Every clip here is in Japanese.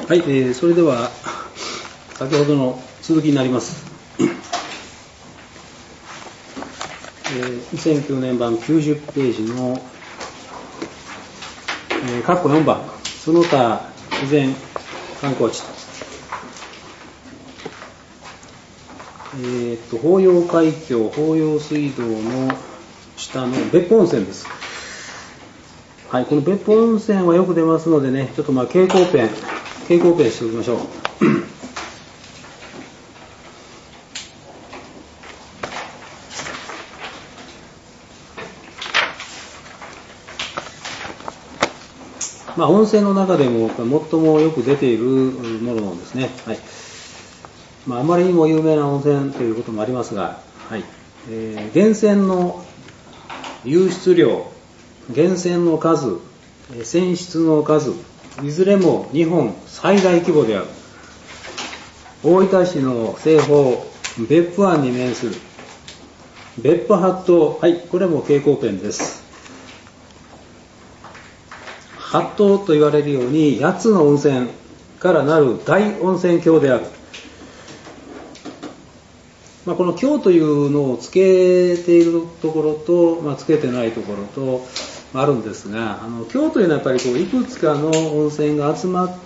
はい、それでは先ほどの続きになります。2009年版90ページの括弧4番、その他自然観光地、法要海峡、法要水道の下の別府温泉です。はい、この別府温泉はよく出ますのでね、ちょっと蛍光ペンしておきましょう。温泉の中でも最もよく出ているものですね。はい。あまりにも有名な温泉ということもありますが、はい。源泉の湧出量、源泉の数、泉質の数、いずれも日本最大規模である。大分市の西方、別府湾に面する別府八島、はい、これも蛍光ペンです。八島と言われるように8つの温泉からなる大温泉郷である。この郷というのをつけているところと、つけてないところとあるんですが、郷というのはやっぱりいくつかの温泉が集まって、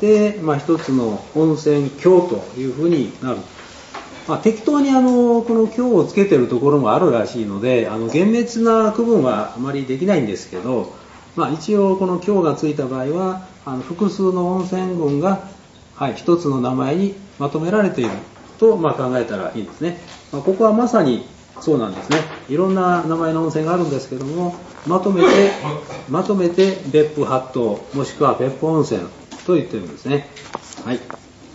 一つの温泉郷というふうになる。適当にこの郷をつけているところもあるらしいので、厳密な区分はあまりできないんですけど、一応この郷がついた場合は複数の温泉群が、一つの名前にまとめられていると考えたらいいですね。ここはまさにそうなんですね。いろんな名前の温泉があるんですけども、まとめて別府八島もしくは別府温泉と言ってるんですね。はい。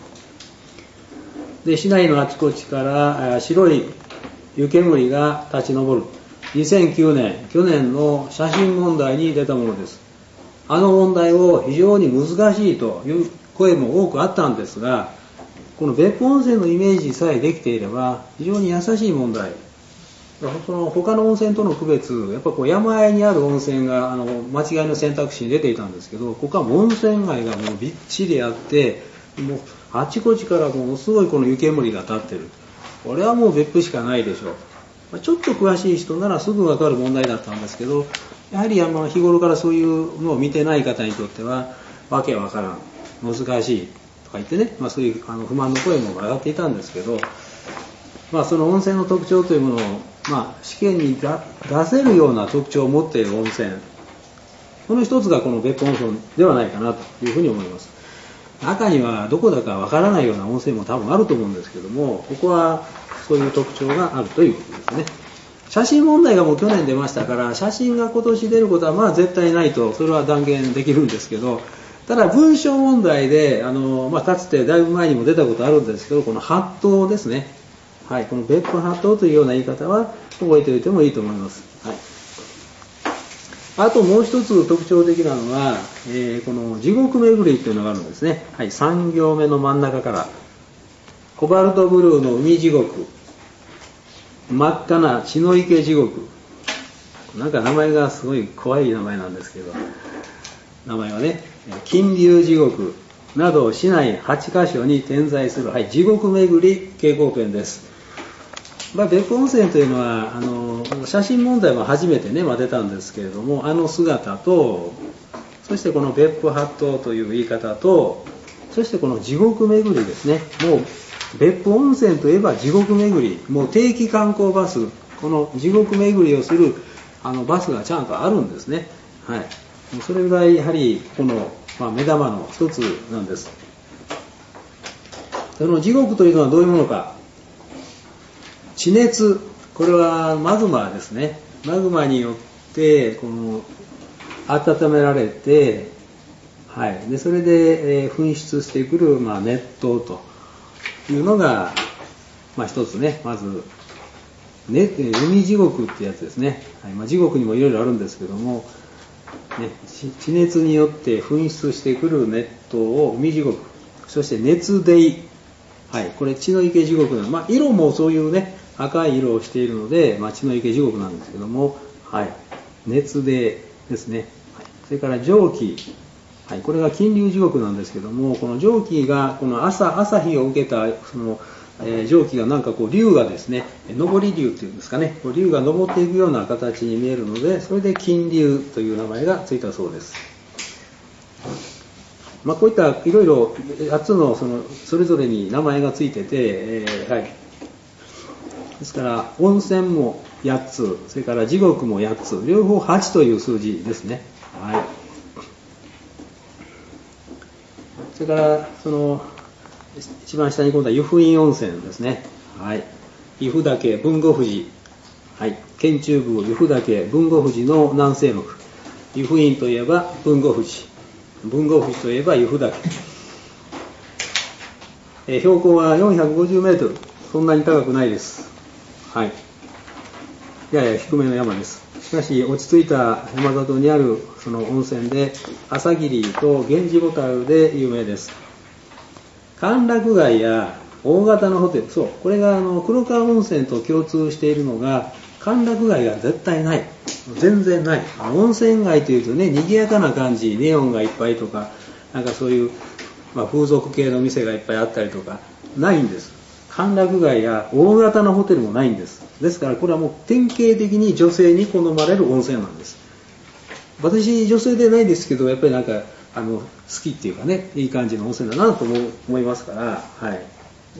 で、市内のあちこちから白い湯煙が立ち上る。2009年、去年の写真問題に出たものです。問題を非常に難しいという声も多くあったんですが、この別府温泉のイメージさえできていれば非常に優しい問題。その他の温泉との区別、やっぱ山あいにある温泉が間違いの選択肢に出ていたんですけど、ここは温泉街がもうびっちりあって、もうあちこちからものすごいこの湯煙が立ってる。これはもう別府しかないでしょう。ちょっと詳しい人ならすぐ分かる問題だったんですけど、やはり日頃からそういうのを見てない方にとってはわけわからん、難しいとか言ってね、そういう不満の声も上がっていたんですけど、その温泉の特徴というものを、試験に出せるような特徴を持っている温泉、この一つがこの別府温泉ではないかなというふうに思います。中にはどこだかわからないような温泉も多分あると思うんですけども、ここはそういう特徴があるということですね。写真問題がもう去年出ましたから、写真が今年出ることは絶対ないと、それは断言できるんですけど、ただ文章問題でかつてだいぶ前にも出たことあるんですけど、この八島ですね、はい、この別府八島というような言い方は覚えておいてもいいと思います。はい。あともう一つ特徴的なのは、この地獄巡りというのがあるんですね。はい、3行目の真ん中からコバルトブルーの海地獄、真っ赤な血の池地獄、なんか名前がすごい怖い名前なんですけど、名前はね、金龍地獄など市内8カ所に点在する、地獄巡り蛍光ペンです。別府温泉というのは写真問題は初めてね、出たんですけれども、姿と、そしてこの別府八島という言い方と、そしてこの地獄巡りですね。もう別府温泉といえば地獄巡り、もう定期観光バス、この地獄巡りをするバスがちゃんとあるんですね。はい。それぐらいやはりこの、目玉の一つなんです。その地獄というのはどういうものか。地熱、これはマグマですね。マグマによってこの温められて、でそれで噴出してくる熱湯というのが一つね、まず海地獄ってやつですね。地獄にもいろいろあるんですけども、地熱によって噴出してくる熱湯を海地獄、そして熱泥、これ血の池地獄なの。色もそういうね、赤い色をしているので、血の池地獄なんですけども、熱泥ですね。それから蒸気、 はい、これが金龍地獄なんですけども、この蒸気がこの朝日を受けたその、蒸気がなんかこう龍がですね、上り龍っていうんですかね、こう龍が上っていくような形に見えるので、それで金龍という名前がついたそうです。こういったいろいろ8つのそれぞれに名前がついてて、はい、ですから温泉も8つ、それから地獄も8つ、両方8という数字ですね。はい。それから一番下に今度は湯布院温泉ですね。はい。湯布岳豊後富士、はい。県中部湯布岳豊後富士の南西麓。湯布院といえば豊後富士、豊後富士といえば湯布岳。標高は450メートル、そんなに高くないです。はい。やや低めの山です。しかし落ち着いた山里にあるその温泉で、朝霧と源氏ボタルで有名です。歓楽街や大型のホテル、そう、これが黒川温泉と共通しているのが、歓楽街が絶対ない。全然ない。温泉街というとね、賑やかな感じ、ネオンがいっぱいとか、なんかそういう、風俗系の店がいっぱいあったりとか、ないんです。歓楽街や大型のホテルもないんです。ですからこれはもう典型的に女性に好まれる温泉なんです。私女性でないですけど、やっぱりなんか好きっていうかね、いい感じの温泉だなと思いますから、はい、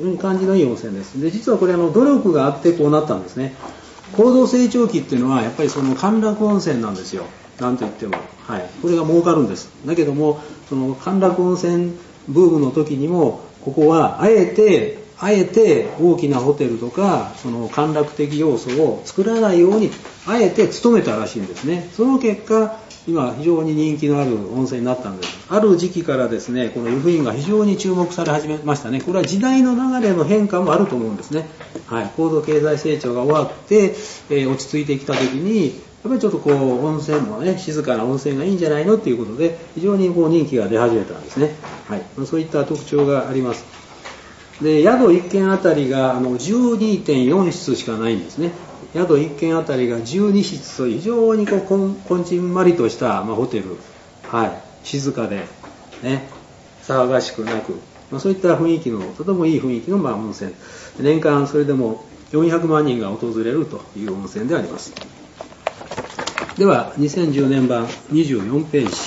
いい感じのいい温泉です。で、実はこれ努力があってこうなったんですね。高度成長期っていうのはやっぱりその歓楽温泉なんですよ。なんといっても、はい、これが儲かるんです。だけどもその歓楽温泉ブームの時にも、ここはあえて大きなホテルとかその歓楽的要素を作らないようにあえて努めたらしいんですね。その結果今非常に人気のある温泉になったんです。ある時期からですね、この湯布院が非常に注目され始めましたね。これは時代の流れの変化もあると思うんですね。はい、高度経済成長が終わって、落ち着いてきた時にやっぱりちょっとこう温泉もね、静かな温泉がいいんじゃないのっていうことで非常にこう人気が出始めたんですね。はい、そういった特徴があります。で、宿1軒あたりが12.4 室しかないんですね。宿1軒あたりが12室と非常にこんちんまりとした、ホテル、はい、静かで、ね、騒がしくなく、そういった雰囲気の、とてもいい雰囲気の温泉。年間それでも400万人が訪れるという温泉であります。では、2010年版24ページ。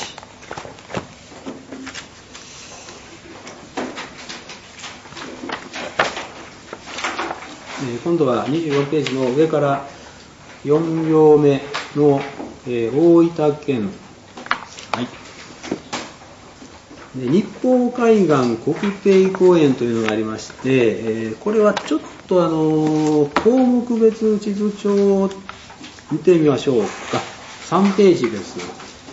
今度は24ページの上から4行目の、大分県、はい、で日光海岸国定公園というのがありまして、これはちょっと項目別地図帳を見てみましょうか。3ページです。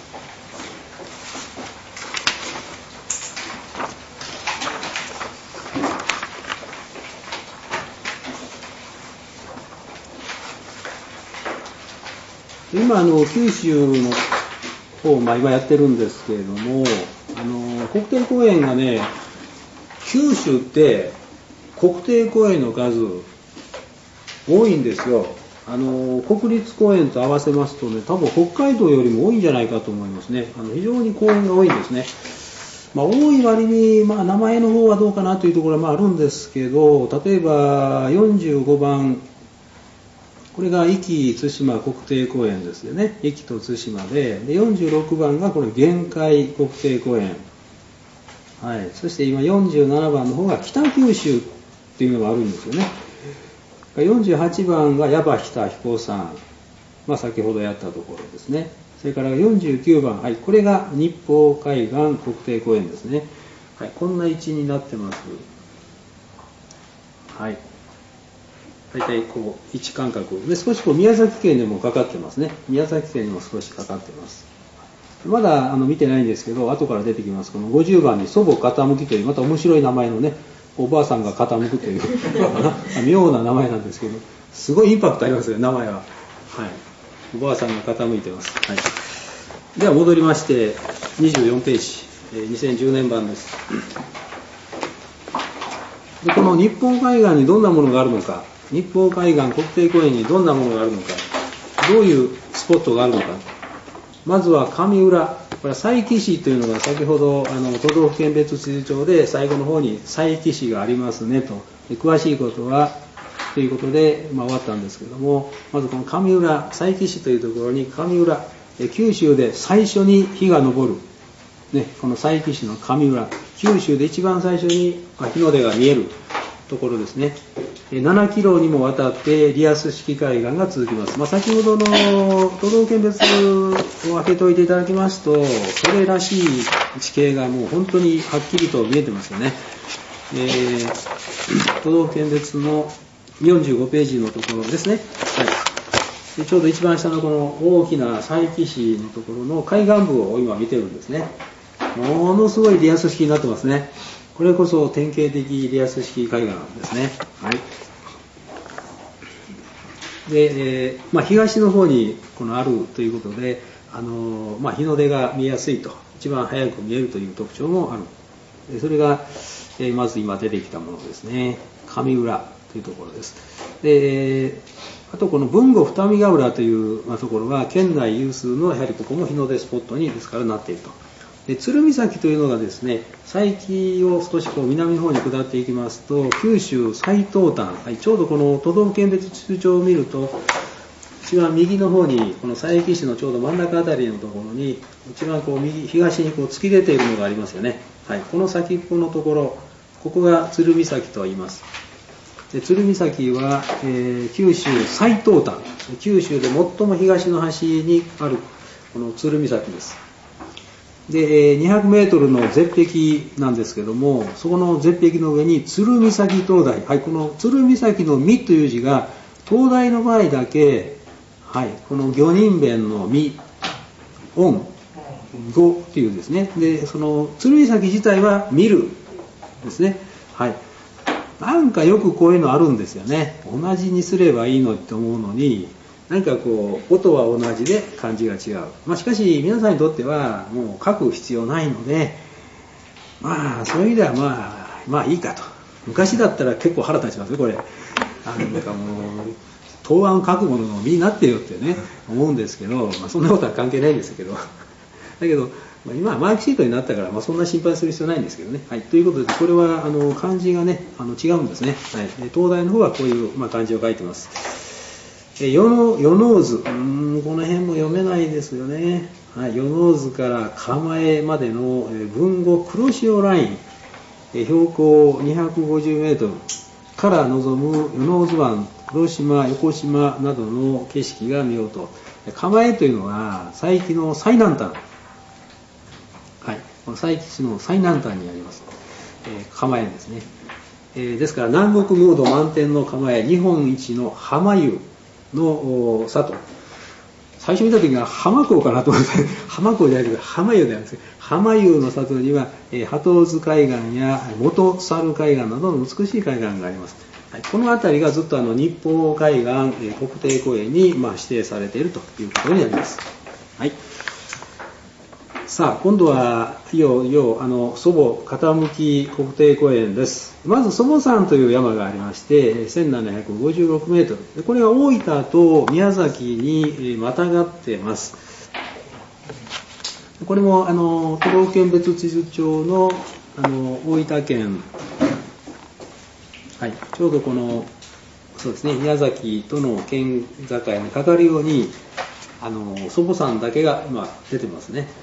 今九州の方を今やってるんですけれども、国定公園がね、九州って国定公園の数多いんですよ。国立公園と合わせますとね、多分北海道よりも多いんじゃないかと思いますね。非常に公園が多いんですね。多い割に、名前の方はどうかなというところはあるんですけど、例えば45番、これが壱岐対馬国定公園ですよね。壱岐と対馬で、46番がこれ玄海国定公園。はい。そして今47番の方が北九州っていうのがあるんですよね。48番が耶馬北彦山。先ほどやったところですね。それから49番、はい。これが日光海岸国定公園ですね。はい。こんな位置になってます。はい。大体こう位置間隔で少し宮崎県でもかかってますね。宮崎県にも少しかかってます。まだ見てないんですけど、後から出てきます。この50番に祖母傾きというまた面白い名前のね、おばあさんが傾くという妙な名前なんですけど、すごいインパクトありますよ、名前は。はい。おばあさんが傾いてます。はい。では戻りまして24ページ、2010年版です。でこの日本海岸にどんなものがあるのか。日光海岸国定公園にどんなものがあるのか、どういうスポットがあるのか。まずは上浦、 これは佐伯市というのが先ほど都道府県別地図帳で最後の方に佐伯市がありますねと、詳しいことはということで、終わったんですけども、まずこの上浦、佐伯市というところに上浦、九州で最初に日が昇る、この佐伯市の上浦、九州で一番最初に日の出が見えるところですね。7キロにもわたってリアス式海岸が続きます。先ほどの都道府県別を開けておいていただきますと、それらしい地形がもう本当にはっきりと見えてますよね。都道府県別の45ページのところですね。でちょうど一番下のこの大きな佐伯市のところの海岸部を今見てるんですね。ものすごいリアス式になってますね。これこそ典型的リアス式海岸なんですね。で、東の方にあるということで、日の出が見えやすいと、一番早く見えるという特徴もある。でそれが、まず今出てきたものですね。上浦というところです。で、あとこの豊後二見ヶ浦というところが県内有数のやはりここも日の出スポットにですからなっていると。で鶴岬というのがですね、佐伯を少し南の方に下っていきますと、九州最東端、ちょうどこの都道府県別地図帳を見ると、一番右の方にこの佐伯市のちょうど真ん中あたりのところに一番右東に突き出ているのがありますよね。この先っぽのところ、ここが鶴岬と言います。で鶴岬は、九州最東端、九州で最も東の端にあるこの鶴岬です。で200メートルの絶壁なんですけども、そこの絶壁の上に鶴岬灯台、この鶴岬の実という字が灯台の場合だけ、この魚人弁の実、音、語っていうですね。でその鶴岬自体は見るですね。なんかよくこういうのあるんですよね。同じにすればいいのって思うのに、なんか音は同じで漢字が違う。しかし皆さんにとってはもう書く必要ないので、そういう意味ではいいかと。昔だったら結構腹立ちますよこれ。なんかもう答案書くものの身になってよってね思うんですけど、そんなことは関係ないんですけど、だけど今はマークシートになったから、そんな心配する必要ないんですけどね。ということで、これは漢字がね違うんですね。東大の方はこういう漢字を書いてます。与野津、この辺も読めないですよね。与野津から蒲江までの豊後黒潮ライン、標高250メートルから望む与野津湾、黒島、横島などの景色が見ようと。蒲江というのは佐伯の最南端、佐伯市の最南端にあります、蒲江ですね。ですから南国ムード満点の蒲江、日本一の浜湯の里。最初見た時は浜港かなと思って、浜港じゃないけど浜湯であるんですけど、浜湯の里には鳩津海岸や元猿海岸などの美しい海岸があります。この辺りがずっと日邦海岸国定公園に指定されているということになります。さあ今度はいよいよ祖母傾国定公園です。まず祖母山という山がありまして1756メートル、これが大分と宮崎にまたがっています。これも都道府県別地図帳の大分県、ちょうどこのそうですね、宮崎との県境にかかるように祖母山だけが今出てますね。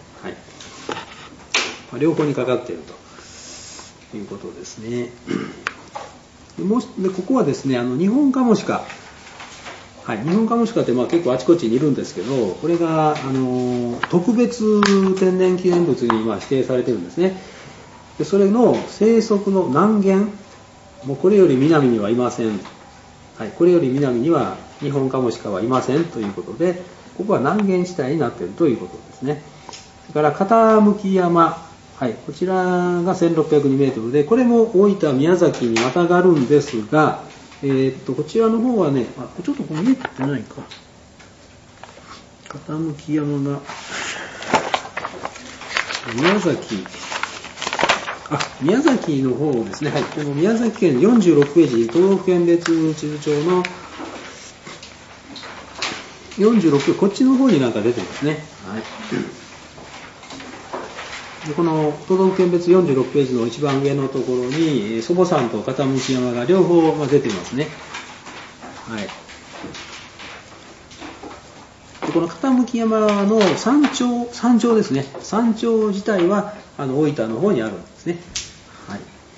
両方にかかっているということですね。でここはですね、ニホンカモシカ、ニホンカモシカって結構あちこちにいるんですけど、これが特別天然記念物に今指定されているんですね。でそれの生息の南限、もうこれより南にはいません。これより南にはニホンカモシカはいませんということで、ここは南限地帯になっているということですね。それから傾山、こちらが1602メートルで、これも大分、宮崎にまたがるんですが、こちらの方はね、ちょっとこれ見えてないか。傾山が、宮崎の方ですね。この宮崎県46ページ、都道府県別地図帳の46ページ、こっちの方になんか出てますね。 でこの都道府県別46ページの一番上のところに、祖母山と傾山が両方出ていますね。はい。でこの傾山の山頂ですね。山頂自体は大分の方にあるんですね。はい。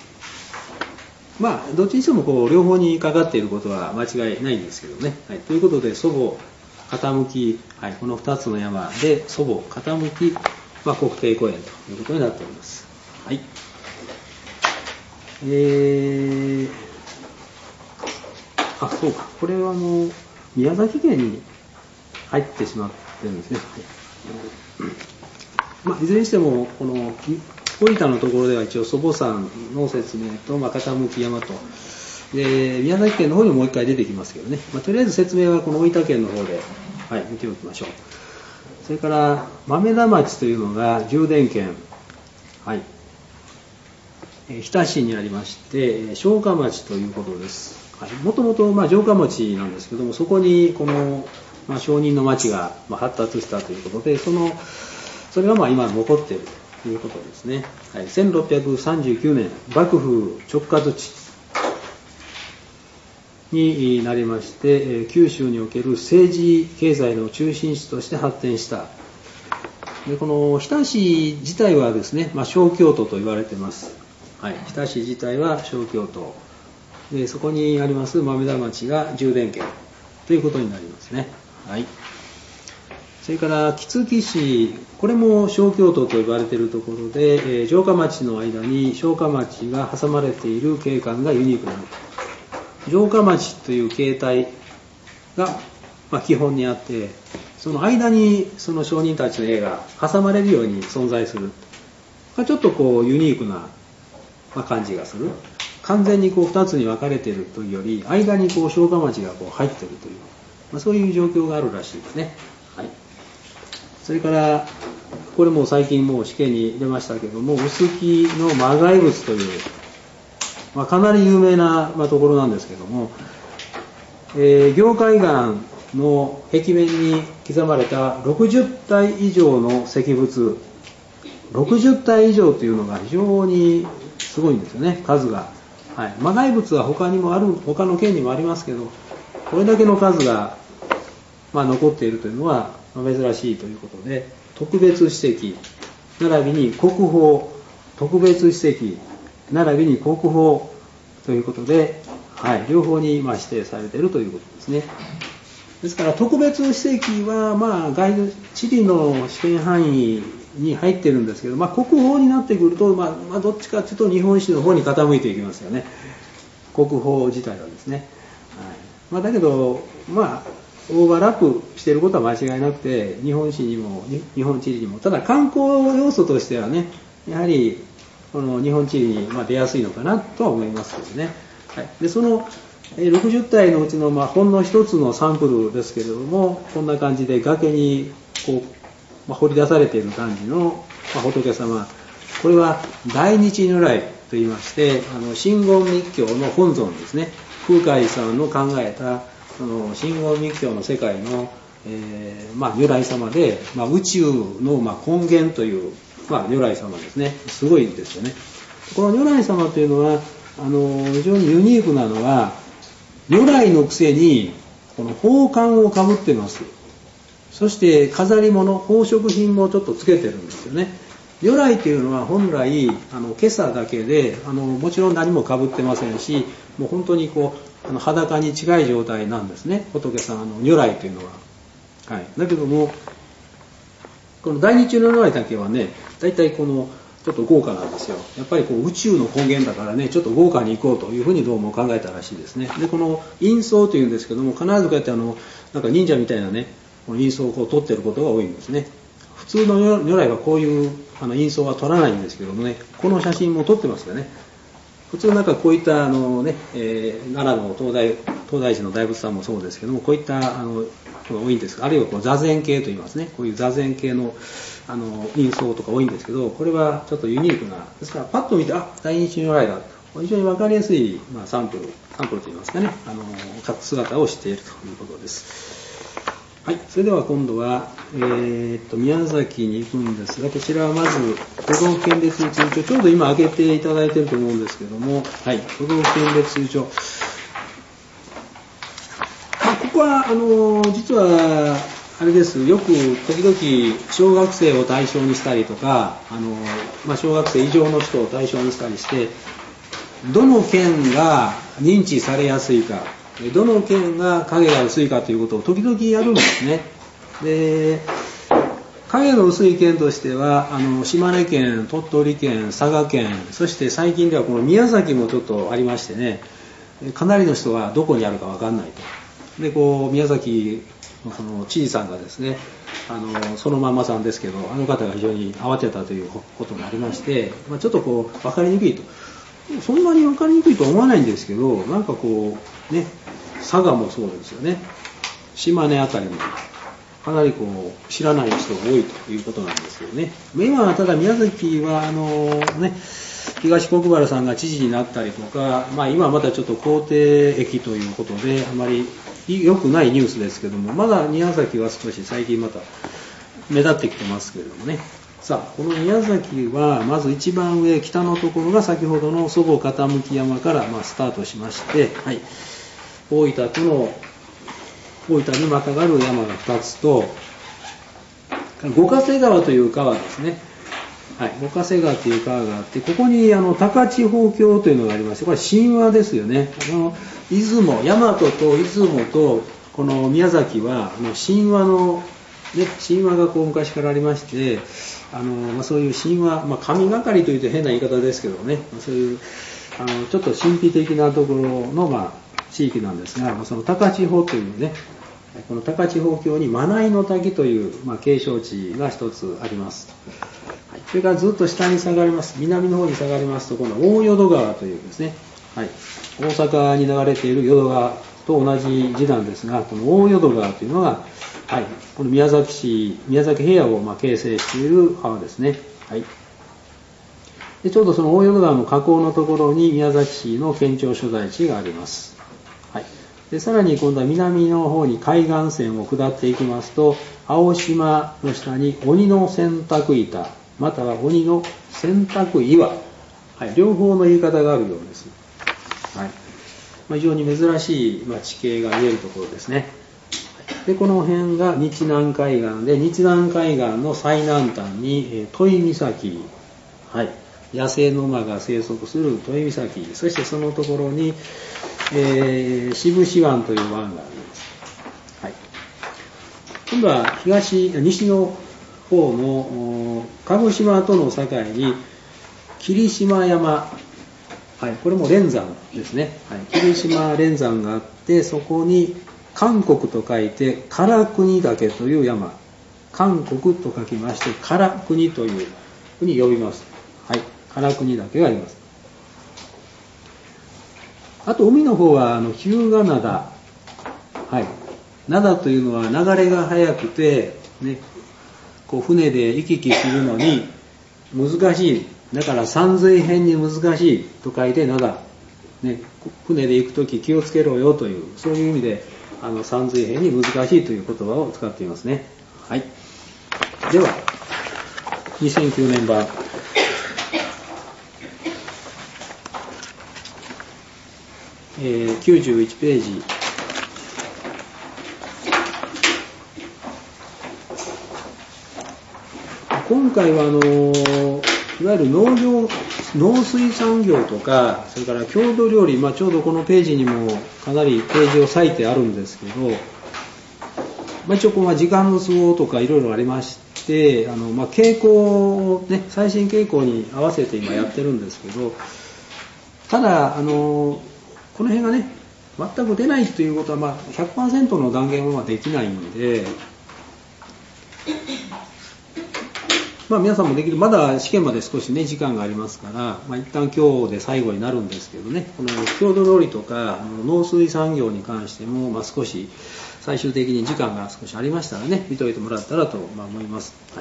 まあどっちにしても両方にかかっていることは間違いないんですけどね。はい。ということで祖母傾、はい、この2つの山で祖母傾、国定公園ということになっております。はい。そうか。これは宮崎県に入ってしまってるんですね。はい。いずれにしてもこの大分のところでは一応祖母山の説明と、傾山とで宮崎県の方にもう一回出てきますけどね。とりあえず説明はこの大分県の方で、はい、見ておきましょう。それから豆田町というのが充電県、はい、日田市にありまして城下町ということです。もともと城下町なんですけども、そこにこの、商人の町が発達したということで、それが今残っているということですね。はい、1639年幕府直轄地になりまして、九州における政治経済の中心地として発展した。でこの日田市自体はですね、小京都と言われています。はい、日田市自体は小京都で、そこにあります豆田町が充電県ということになりますね。はい。それから杵築市、これも小京都と呼ばれているところで、城下町の間に小下町が挟まれている景観がユニークなの。城下町という形態が、基本にあって、その間にその商人たちの家が挟まれるように存在する。ちょっとユニークな、感じがする。完全に2つに分かれているというより、間に城下町が入っているという、そういう状況があるらしいですね。はい。それからこれも最近もう試験に出ましたけども、臼杵の磨崖仏という、かなり有名な、ところなんですけども、凝灰岩の壁面に刻まれた60体以上の石仏、60体以上というのが非常にすごいんですよね、数が。はい、磨崖仏は他の県にもありますけど、これだけの数が、残っているというのは珍しいということで、特別史跡並びに国宝、特別史跡並びに国宝ということで、はい、両方に指定されているということですね。ですから特別史跡は地理の試験範囲に入っているんですけど、国宝になってくると、どっちかというと日本史の方に傾いていきますよね。国宝自体はですね。はい、だけどオーバーラップしていることは間違いなくて、日本史にも日本地理にも、ただ観光要素としてはね、やはりこの日本地理に出やすいのかなとは思いますけどね。はい、でその60体のうちのほんの一つのサンプルですけれども、こんな感じで崖に掘り出されている感じの仏様、これは大日如来といいまして、真言密教の本尊ですね。空海さんの考えた真言密教の世界の、如来様で、宇宙の根源という、如来様ですね。すごいですよね。この如来様というのは非常にユニークなのは、如来のくせにこの宝冠をかぶっています。そして飾り物、宝飾品もちょっとつけてるんですよね。如来というのは本来今朝だけでもちろん何もかぶってませんし、もう本当に裸に近い状態なんですね、仏さん如来というのは。はい、だけどもこの大日如来だけはね、だいたいちょっと豪華なんですよ。やっぱり宇宙の根源だからね、ちょっと豪華に行こうというふうにどうも考えたらしいですね。でこの印相というんですけども、必ずこうやってなんか忍者みたいなね、印相を取ってることが多いんですね。普通の如来はこういう印相は取らないんですけどもね、この写真も撮ってますよね。普通なんかこういった奈良の東大寺の大仏さんもそうですけども、こういった多いんです。あるいは座禅系と言いますね。こういう座禅系の印相とか多いんですけど、これはちょっとユニークな、ですからパッと見て大日如来だ、非常に分かりやすい、サンプルといいますかね、姿をしているということです。 はい、それでは今度は、宮崎に行くんですが、こちらはまず都道府県別通帳、ちょうど今開けていただいていると思うんですけども、はい、都道府県別通帳。ここは実はあれです。よく時々小学生を対象にしたりとか、小学生以上の人を対象にしたりして、どの県が認知されやすいか。どの県が影が薄いかということを時々やるんですね。で、影の薄い県としては島根県、鳥取県、佐賀県、そして最近ではこの宮崎もちょっとありましてね、かなりの人はどこにあるか分かんないと。で、宮崎のその知事さんがですね、そのまんまさんですけど、あの方が非常に慌てたということもありまして、ちょっと分かりにくいと。そんなに分かりにくいとは思わないんですけど、なんかね、佐賀もそうですよね。島根あたりもかなり知らない人が多いということなんですけどね。今はただ宮崎は東国原さんが知事になったりとか、今はまたちょっと公邸駅ということであまり良くないニュースですけども、まだ宮崎は少し最近また目立ってきてますけれどもね。さあ、この宮崎はまず一番上北のところが先ほどの祖母傾山からスタートしまして、はい、大分にまたがる山が2つと、五ヶ瀬川という川ですね。はい、五ヶ瀬川という川があって、ここに高千穂峡というのがありまして、これ神話ですよね。大和と出雲とこの宮崎は神話のね、神話が昔からありまして、そういう神話、神がかりというと変な言い方ですけどね、そういうちょっと神秘的なところの地域なんですが、その高千穂というね、この高千穂峡に真名井の滝という景勝地が一つあります。はい、それからずっと下に下がります。南の方に下がりますと、この大淀川というですね、はい、大阪に流れている淀川と同じ字なんですが、この大淀川というのが、はい、この宮崎平野を形成している川ですね。はい、でちょうどその大淀川の河口のところに宮崎市の県庁所在地があります。はい、でさらに今度は南の方に海岸線を下っていきますと、青島の下に鬼の洗濯板、または鬼の洗濯岩、はい、両方の言い方があるようです。はい、非常に珍しい地形が見えるところですね。でこの辺が日南海岸で、日南海岸の最南端に都井岬、はい、野生の馬が生息する都井岬、そしてそのところに、渋志湾という湾があります。はい、今度は西の方の鹿児島との境に霧島山、はい、これも連山ですね。はい、霧島連山があって、そこに韓国と書いて唐国岳という山、韓国と書きまして唐国というふうに呼びます。はい、唐国岳があります。あと海の方は日向灘、はい、灘というのは流れが速くてね、船で行き来するのに難しい、だから山水編に難しいと書いて灘、ね、船で行くとき気をつけろよという、そういう意味で山水編に難しいという言葉を使っていますね。はい。では、2009年版。91ページ。今回はいわゆる農水産業とか、それから郷土料理、ちょうどこのページにもかなりページを割いてあるんですけど、一応時間の都合とかいろいろありまして、傾向ね、最新傾向に合わせて今やってるんですけど、ただこの辺がね、全く出ないということは100% の断言はできないんで、皆さんもできる、まだ試験まで少しね時間がありますから、一旦今日で最後になるんですけどね、この郷土料理とか農水産業に関しても、少し最終的に時間が少しありましたらね、見といてもらったらと思います。はい、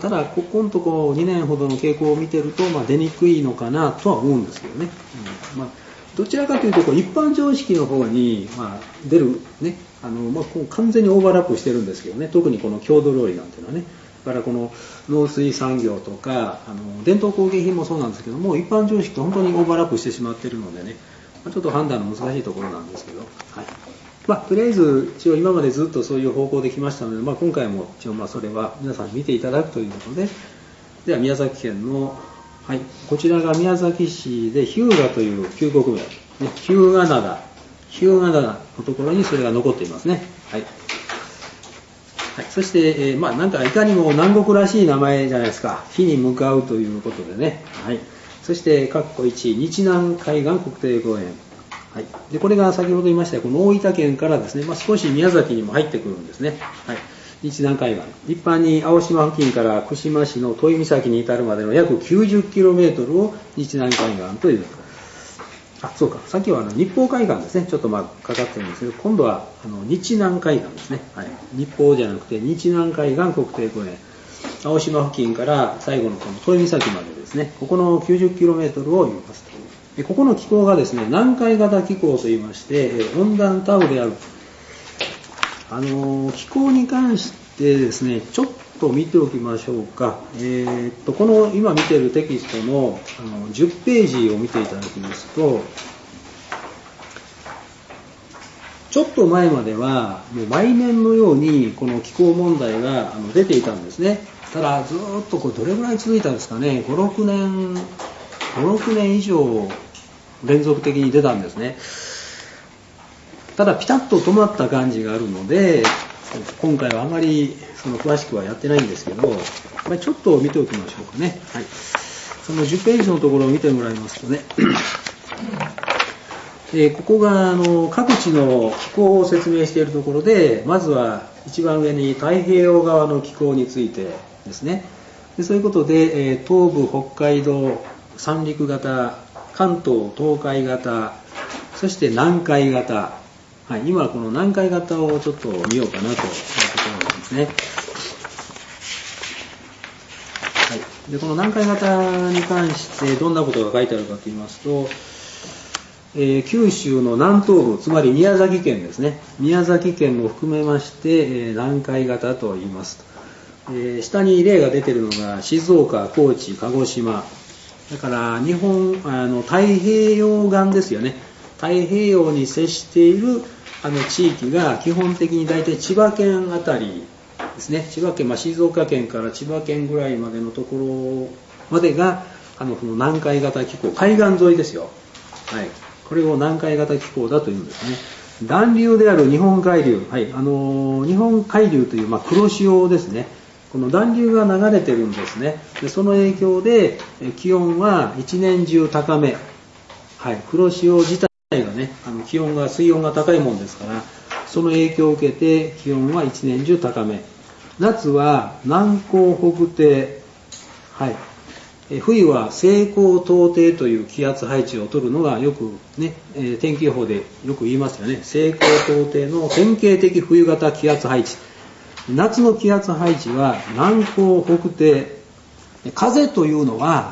ただここのとこ2年ほどの傾向を見てると、出にくいのかなとは思うんですけどね。 どちらかというと一般常識の方に、出るね、完全にオーバーラップしてるんですけどね、特にこの郷土料理なんていうのはね、だからこの農水産業とか伝統工芸品もそうなんですけども、一般常識と本当にオーバーラップしてしまっているのでね、ちょっと判断の難しいところなんですけど、はい。とりあえず一応今までずっとそういう方向で来ましたので、今回も一応それは皆さん見ていただくということで、では宮崎県の、はい、こちらが宮崎市で日向という旧国名、ね、日向灘のところにそれが残っていますね。はい。はい、そして、なんかいかにも南国らしい名前じゃないですか。日に向かうということでね。はい。そして、括弧1、日南海岸国定公園。はい。で、これが先ほど言いました、この大分県からですね、少し宮崎にも入ってくるんですね。はい。日南海岸。一般に青島付近から串間市の戸井岬に至るまでの約 90km を日南海岸という。そうか。さっきは日報海岸ですね。ちょっとかかってるんですけど、今度は日南海岸ですね。はい。日報じゃなくて日南海岸国定公園。青島付近から最後のこの戸井岬までですね。ここの 90km を言いますと。でここの気候がですね、南海型気候といいまして、温暖多雨である。気候に関してですね、ちょっと見ておきましょうか。この今見ているテキストの10ページを見ていただきますと、ちょっと前まではもう毎年のようにこの気候問題が出ていたんですね。ただずっとどれぐらい続いたんですかね、5、6年以上連続的に出たんですね。ただピタッと止まった感じがあるので、今回はあまり詳しくはやってないんですけど、ちょっと見ておきましょうかね。はい。その10ページのところを見てもらいますとね、ここが各地の気候を説明しているところで、まずは一番上に太平洋側の気候についてですね。でそういうことで、東部北海道三陸型、関東東海型、そして南海型。はい、今この南海型をちょっと見ようかなというところなんですね。はい。でこの南海型に関してどんなことが書いてあるかと言いますと、九州の南東部、つまり宮崎県ですね。宮崎県を含めまして、南海型と言いますと。下に例が出ているのが静岡、高知、鹿児島。だから日本太平洋岸ですよね。太平洋に接している地域が基本的に大体千葉県あたりですね。千葉県、静岡県から千葉県ぐらいまでのところまでがこの南海型気候、海岸沿いですよ。はい。これを南海型気候だというんですね。暖流である日本海流、はい、日本海流という黒潮ですね。この暖流が流れてるんですね。でその影響で気温は一年中高め。はい、黒潮自体がね、水温が高いもんですから、その影響を受けて気温は一年中高め。夏は南高北低。はい。冬は西高東低という気圧配置を取るのがよくね、天気予報でよく言いますよね。西高東低の典型的冬型気圧配置。夏の気圧配置は南高北低。風というのは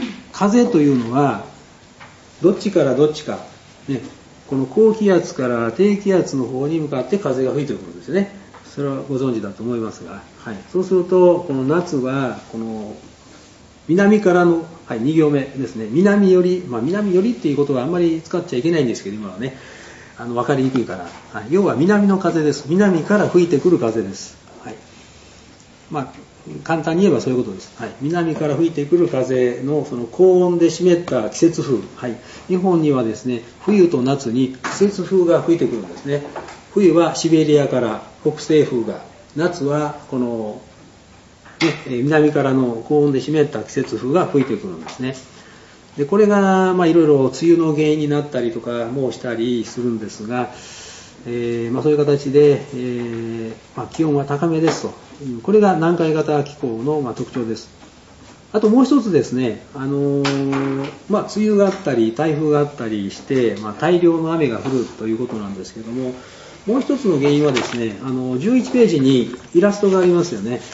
どっちからどっちか、ね、この高気圧から低気圧の方に向かって風が吹いてくるんですね。それはご存知だと思いますが、はい、そうするとこの夏はこの南からの、はい、2行目ですね。南寄り、南寄りっていうことはあんまり使っちゃいけないんですけど、今はね、分かりにくいから、はい、要は南の風です。南から吹いてくる風です。はい。簡単に言えばそういうことです。はい、南から吹いてくる風のその高温で湿った季節風。はい、日本にはですね、冬と夏に季節風が吹いてくるんですね。冬はシベリアから北西風が、夏はこの南からの高温で湿った季節風が吹いてくるんですね。でこれがいろいろ梅雨の原因になったりとかもしたりするんですが、そういう形で、気温は高めですと。これが南海型気候の特徴です。あともう一つですね、梅雨があったり台風があったりして、大量の雨が降るということなんですけども、もう一つの原因はですね、11ページにイラストがありますよね。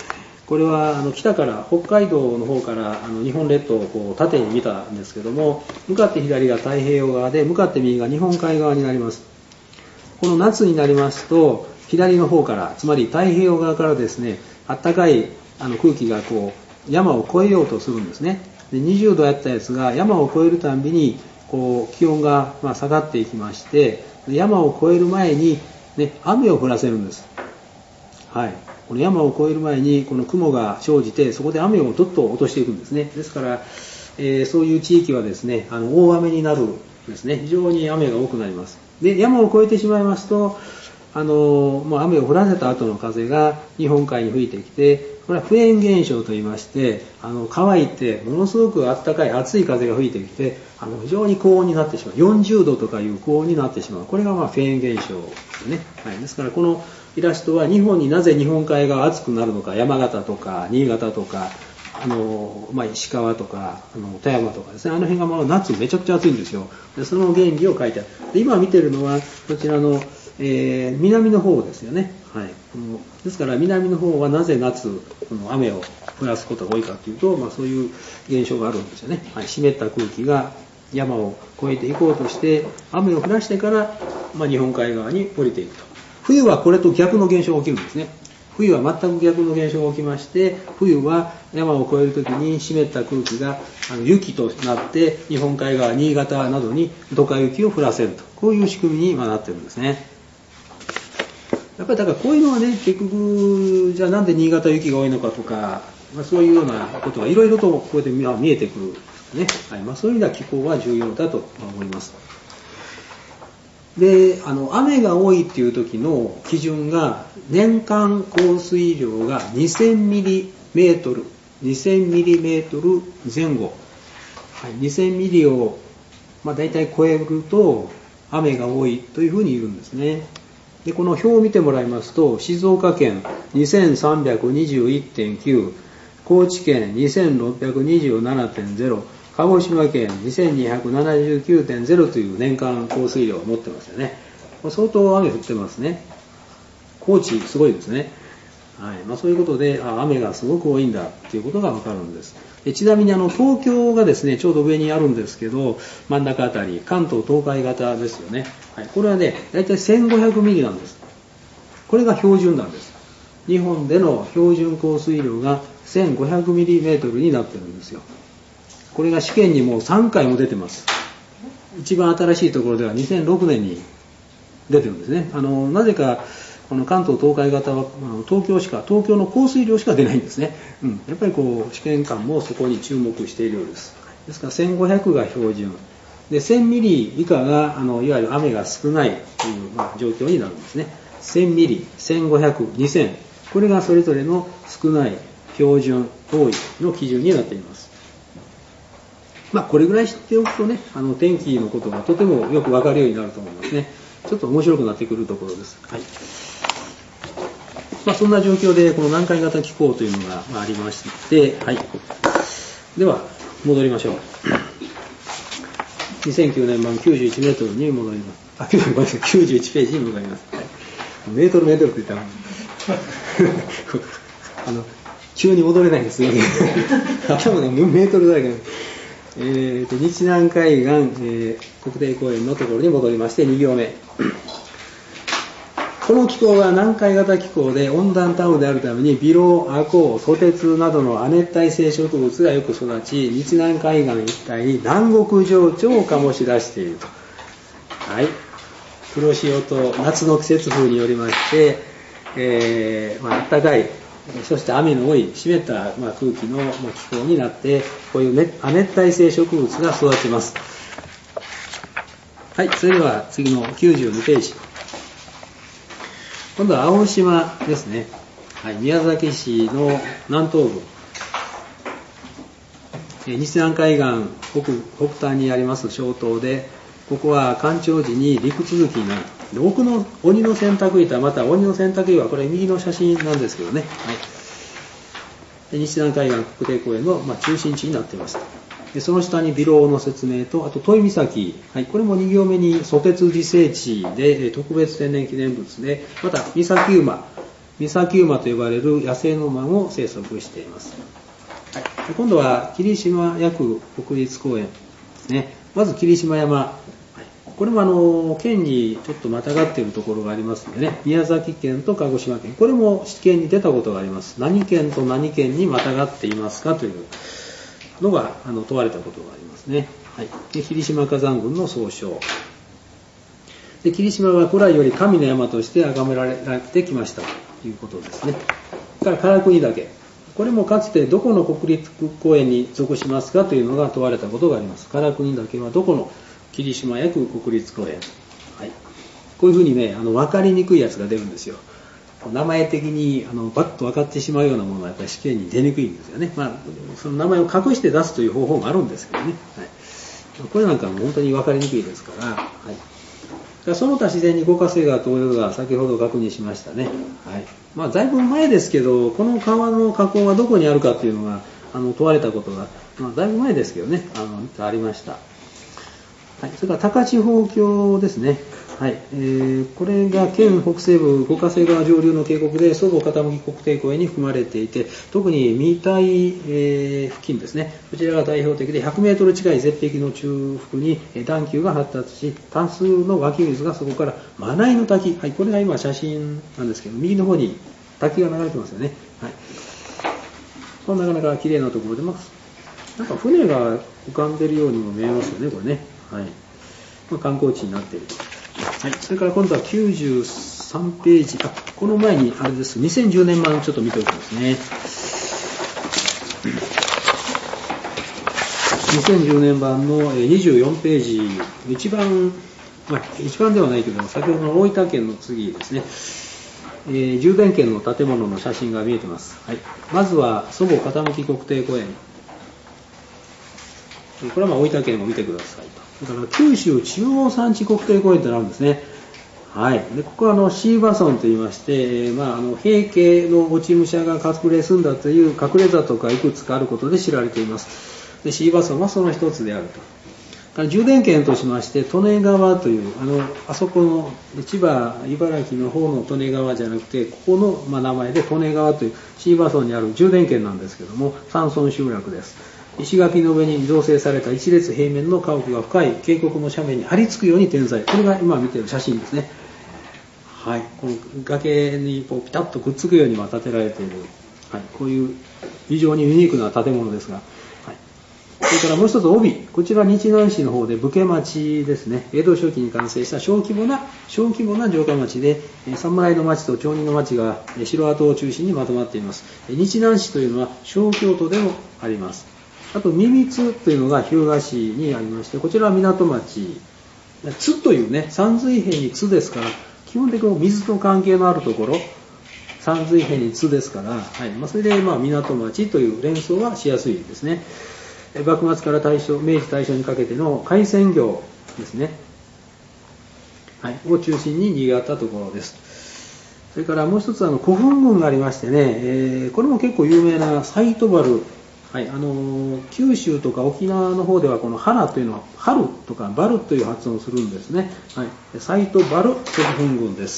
これは北から北海道の方から日本列島をこう縦に見たんですけども、向かって左が太平洋側で向かって右が日本海側になります。この夏になりますと左の方から、つまり太平洋側からですね、暖かい空気がこう山を越えようとするんですね。で20度やったやつが山を越えるたんびにこう気温が下がっていきまして、山を越える前に、ね、雨を降らせるんです。はい、この山を越える前にこの雲が生じて、そこで雨をどっと落としていくんですね。ですから、そういう地域はですね、大雨になるんですね。非常に雨が多くなります。で山を越えてしまいますと、もう雨を降らせた後の風が日本海に吹いてきて、これはフェーン現象といいまして、乾いてものすごく暖かい暑い風が吹いてきて、非常に高温になってしまう、40度とかいう高温になってしまう。これがフェーン現象ですね。はい、ですからこのイラストは日本になぜ日本海が暑くなるのか、山形とか新潟とか石川とか富山とかですね、辺が夏めちゃくちゃ暑いんですよ。でその原理を書いてある。で今見てるのはこちらの南の方ですよね。はい、ですから南の方はなぜ夏雨を降らすことが多いかというと、そういう現象があるんですよね。はい、湿った空気が山を越えていこうとして雨を降らしてから、日本海側に降りていくと。冬はこれと逆の現象が起きるんですね。冬は全く逆の現象が起きまして、冬は山を越えるときに湿った空気が雪となって日本海側、新潟などにドカ雪を降らせると、こういう仕組みになっているんですね。やっぱりだからこういうのはね、結局じゃあなんで新潟雪が多いのかとか、そういうようなことがいろいろとこうやって見えてくるんですね。はい、そういう意味では気候は重要だと思います。で雨が多いっていう時の基準が、年間降水量が2000ミリメートル前後、はい、2000ミリを大体超えると雨が多いというふうに言うんですね。でこの表を見てもらいますと、静岡県 2321.9、 高知県 2627.0、鹿児島県 2279.0 という年間降水量を持ってますよね。相当雨降ってますね。高知すごいですね。はい、そういうことで雨がすごく多いんだということがわかるんです。でちなみに東京がですね、ちょうど上にあるんですけど、真ん中あたり関東東海型ですよね。はい、これはね、だいたい1500ミリなんです。これが標準なんです。日本での標準降水量が1500ミリメートルになってるんですよ。これが試験にもう3回も出てます。一番新しいところでは2006年に出てるんですね。なぜかこの関東東海型は東京の降水量しか出ないんですね。やっぱり試験官もそこに注目しているようです。ですから1500が標準で、1000ミリ以下がいわゆる雨が少ないという状況になるんですね。1000ミリ、1500、2000、これがそれぞれの少ない、標準、多いの基準になっています。これぐらい知っておくとね、天気のことがとてもよくわかるようになると思いますね。ちょっと面白くなってくるところです。はい。そんな状況でこの南海型気候というのがありまして、はい。では戻りましょう。2009年版91メートルに戻ります。91ページに戻ります。はい、メートルって言ったら急に戻れないんですよね。頭がメートルだらけ。日南海岸、国定公園のところに戻りまして、2行目。この気候は南海型気候で温暖多雨であるために、ビロ、アコウ、ソテツなどの亜熱帯性植物がよく育ち、日南海岸一帯に南国情緒を醸し出していると。はい。黒潮と夏の季節風によりまして、暖かい、そして雨の多い湿った空気の気候になって、こういう亜熱帯性植物が育ちます。はい。それでは次の92ページ。今度は青島ですね。はい、宮崎市の南東部、西南海岸北端にあります小島で、ここは干潮時に陸続きになる。で奥の鬼の洗濯板、また鬼の洗濯板はこれ右の写真なんですけどね。はい、で西南海岸国定公園の中心地になっています。でその下にビローの説明と、あと都井岬、はい、これも2行目にソテツ自生地で特別天然記念物で、また岬馬三崎馬と呼ばれる野生の馬も生息しています。はい、今度は霧島薬国立公園ですね。まず霧島山、これも県にちょっとまたがっているところがありますのでね、宮崎県と鹿児島県、これも試験に出たことがあります。何県と何県にまたがっていますかというのが問われたことがありますね。はい、で霧島火山群の総称で、霧島は古来より神の山として崇められてきましたということですね。それから唐国岳、これもかつてどこの国立公園に属しますかというのが問われたことがあります。唐国岳はどこの霧島薬国立公園、はい、こういうふうにね分かりにくいやつが出るんですよ。名前的にバッと分かってしまうようなものはやっぱり試験に出にくいんですよね。その名前を隠して出すという方法もあるんですけどね、はい、これなんかも本当に分かりにくいですから、はい、その他自然に五ヶ瀬川というのが先ほど確認しましたね。はい、だいぶ前ですけど、この川の河口がどこにあるかというのが問われたことが、だいぶ前ですけどねありました。はい、それから高千穂峡ですね。はい、これが県北西部五ヶ瀬川上流の渓谷で祖母傾き国定公園に含まれていて、特に三体、付近ですね、こちらが代表的で100メートル近い絶壁の中腹に段丘が発達し、多数の湧き水がそこから真名井の滝、はい、これが今写真なんですけど、右の方に滝が流れてますよね。はい、これなかなか綺麗なところで、なんか船が浮かんでるようにも見えますよね、これね。はい、観光地になっていると。はい、それから今度は93ページ、この前にあれです、2010年版ちょっと見ておきますね。2010年版の24ページ、一番ではないけど、先ほどの大分県の次ですね、充電圏の建物の写真が見えています。はい、まずは祖母傾き国定公園、これは大分県を見てくださいと。それから九州中央山地国定公園となるんですね。はい、でここはシーバソンといいまして、平家の落ち武者が隠れ住んだという隠れ里がいくつかあることで知られています。でシーバソンはその一つであると。充電圏としまして利根川というあそこの千葉茨城の方の利根川じゃなくて、ここの名前で利根川というシーバソンにある充電圏なんですけども、山村集落です。石垣の上に造成された一列平面の家屋が深い渓谷の斜面に張り付くように点在、これが今見ている写真ですね。はい、この崖にピタッとくっつくように建てられている、はい、こういう非常にユニークな建物ですが、はい、それからもう一つ帯、こちら日南市の方で武家町ですね。江戸初期に完成した小規模な城下町で、侍の町と町人の町が城跡を中心にまとまっています。日南市というのは小京都でもあります。あと三津というのが日向市にありまして、こちらは港町。津というね、山水辺に津ですから、基本的に水と関係のあるところ、山水辺に津ですから、はい、それで港町という連想はしやすいですね。幕末から明治大正にかけての海鮮業ですね、はい、を中心に賑わったところです。それからもう一つ古墳群がありましてね、これも結構有名なサイトバル、はい、九州とか沖縄の方ではこの原というのは春とかバルという発音をするんですね。はい、サイトバル古墳群です。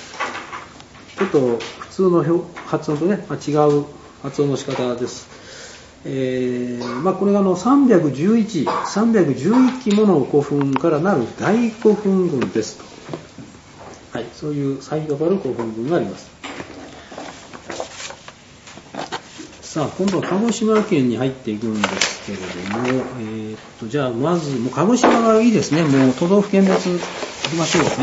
ちょっと普通の発音とね、違う発音の仕方です。これが311基もの古墳からなる大古墳群ですと。はい、そういうサイトバル古墳群があります。さあ、今度は鹿児島県に入っていくんですけれども、じゃあまずもう鹿児島がいいですね。もう都道府県別いきましょう。はい。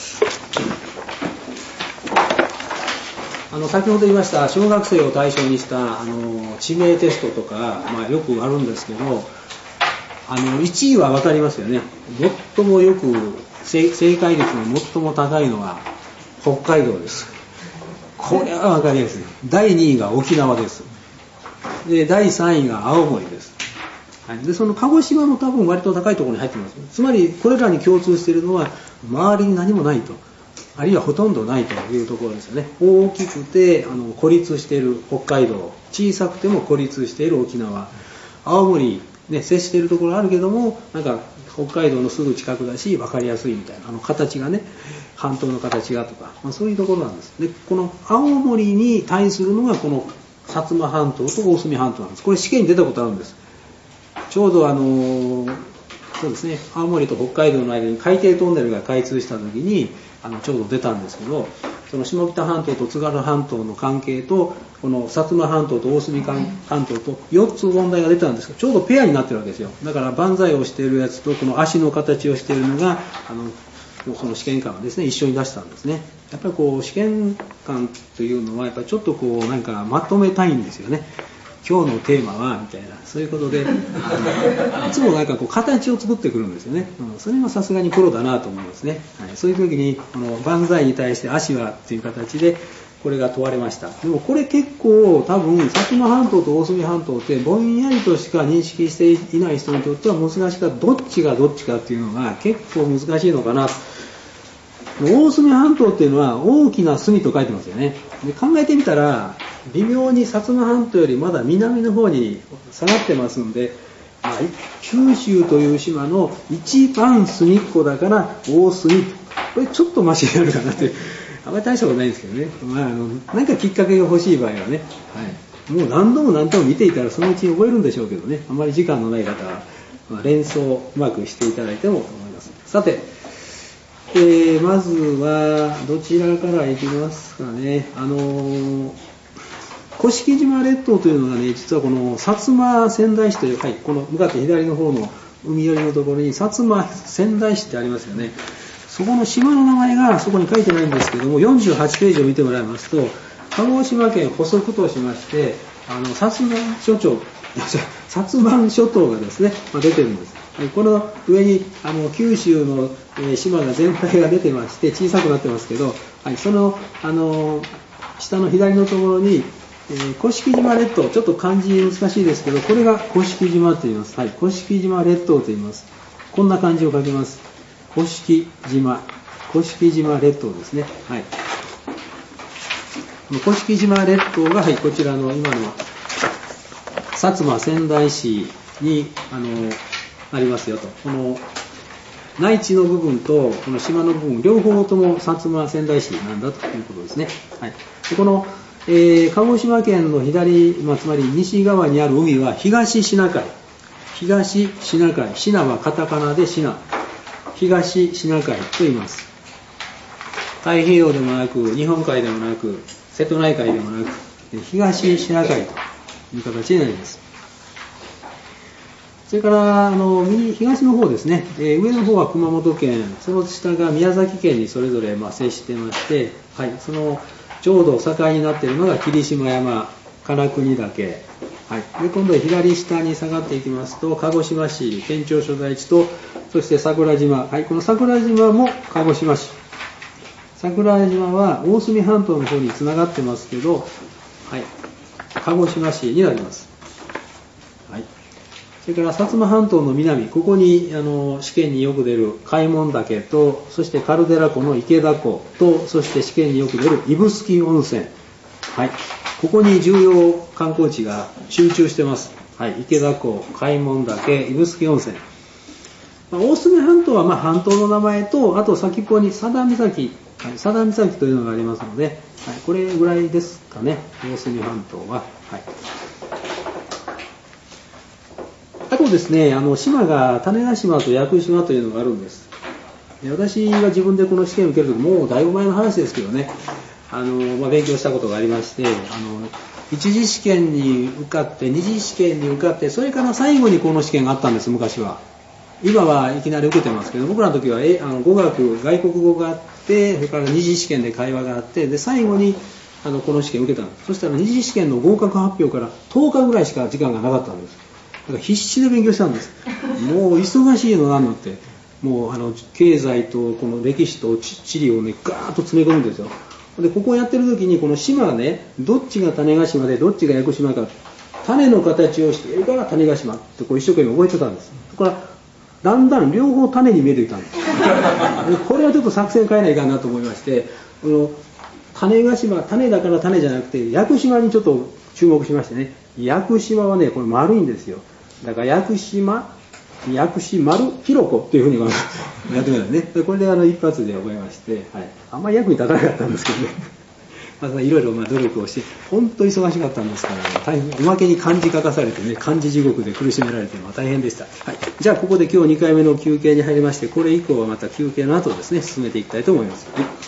先ほど言いました小学生を対象にした地名テストとか、よくあるんですけど、1位は分かりますよね。最もよく正解率の最も高いのは北海道です。これは分かりやすい。第2位が沖縄です。で第3位が青森です。はい、でその鹿児島も多分割と高いところに入ってます。つまりこれらに共通しているのは周りに何もないと、あるいはほとんどないというところですよね。大きくて孤立している北海道、小さくても孤立している沖縄、青森、ね、接しているところあるけどもなんか北海道のすぐ近くだし分かりやすいみたいな、形がね、半島の形がとか、そういうところなんです。で、この青森に対するのがこの薩摩半島と大隅半島なんです。これ試験に出たことあるんです。ちょうどそうですね、青森と北海道の間に海底トンネルが開通した時にちょうど出たんですけど、その下北半島と津軽半島の関係とこの薩摩半島と大隅半島と4つ問題が出たんですが、ちょうどペアになってるわけですよ。だから万歳をしているやつとこの足の形をしているのがその試験官がですね一緒に出したんですね。やっぱりこう試験官というのはやっぱりちょっとこうなんかまとめたいんですよね。今日のテーマはみたいな、そういうことでいつもなんかこう形を作ってくるんですよね。それはさすがにプロだなと思いますね。はい、そういう時に万歳に対して足はっていう形でこれが問われました。でもこれ結構多分薩摩半島と大隅半島ってぼんやりとしか認識していない人にとっては難しかった。どっちがどっちかっていうのが結構難しいのかな。大隅半島っていうのは大きな隅と書いてますよね。で考えてみたら微妙に薩摩半島よりまだ南の方に下がってますので、九州という島の一番隅っこだから大隅、これちょっとマシになるかなってあまり大したことないんですけどね、なんかきっかけが欲しい場合はね、もう何度も何度も見ていたらそのうちに覚えるんでしょうけどね、あまり時間のない方は、連想をうまくしていただいてもと思います。さて、まずはどちらからいきますかね。甑島列島というのがね、実はこの薩摩仙台市という、この向かって左の方の海寄りのところに薩摩仙台市ってありますよね。そこの島の名前がそこに書いてないんですけども、48ページを見てもらいますと、鹿児島県補足としまして、薩摩諸島がですね、出てるんです。この上に九州の島が全体が出てまして小さくなってますけど、その下の左のところに甑島列島、ちょっと漢字難しいですけど、これが甑島と言います。甑島列島と言います。こんな漢字を書きます。甑島列島ですね。甑島列島が、こちらの今の薩摩仙台市にありますよと。この内地の部分とこの島の部分両方とも薩摩仙台市なんだということですね。でこの鹿児島県の左、つまり西側にある海は東シナ海、シナはカタカナでシナ、東シナ海と言います。太平洋でもなく日本海でもなく瀬戸内海でもなく東シナ海という形になります。それから東の方ですね、上の方は熊本県、その下が宮崎県にそれぞれ接してまして、そのちょうど境になっているのが霧島山、金国岳、で今度は左下に下がっていきますと鹿児島市県庁所在地と、そして桜島、この桜島も鹿児島市、桜島は大隅半島の方につながってますけど、鹿児島市になります。それから薩摩半島の南、ここに試験によく出る開門岳と、そしてカルデラ湖の池田湖と、そして試験によく出る指宿温泉、ここに重要観光地が集中してます。池田湖、開門岳、指宿温泉。大隅半島は半島の名前と、あと先っぽに佐田岬、佐田岬というのがありますので、これぐらいですかね、大隅半島は。あとですね、島が種子島と屋久島というのがあるんです。で私が自分でこの試験を受けるとき、もうだいぶ前の話ですけどね、勉強したことがありまして、一次試験に受かって、二次試験に受かって、それから最後にこの試験があったんです、昔は。今はいきなり受けてますけど、僕らの時は語学、外国語があって、それから二次試験で会話があって、で最後にこの試験を受けたんです。そしたら二次試験の合格発表から10日ぐらいしか時間がなかったんです。だから必死で勉強したんです。もう忙しいのなんのって、もう経済とこの歴史と地理をねガーッと詰め込むんですよ。でここをやってる時にこの島はね、どっちが種子島でどっちが屋久島か、種の形をしているから種子島ってこう一生懸命覚えてたんです。だからだんだん両方種に見えてきたんです。これはちょっと作戦変えないかんなと思いまして、種子島、種だから種じゃなくて屋久島にちょっと注目しましてね、屋久島はねこれ丸いんですよ。だから屋久島、 薬師丸ひろ子っていうふうにやってくださいね。これで一発で覚えまして、はい、あんまり役に立たなかったんですけどね。いろいろ努力をして、本当に忙しかったんですから、大変、おまけに漢字書かされてね、漢字地獄で苦しめられて、大変でした。はい。じゃあ、ここで今日2回目の休憩に入りまして、これ以降はまた休憩の後ですね、進めていきたいと思います。はい。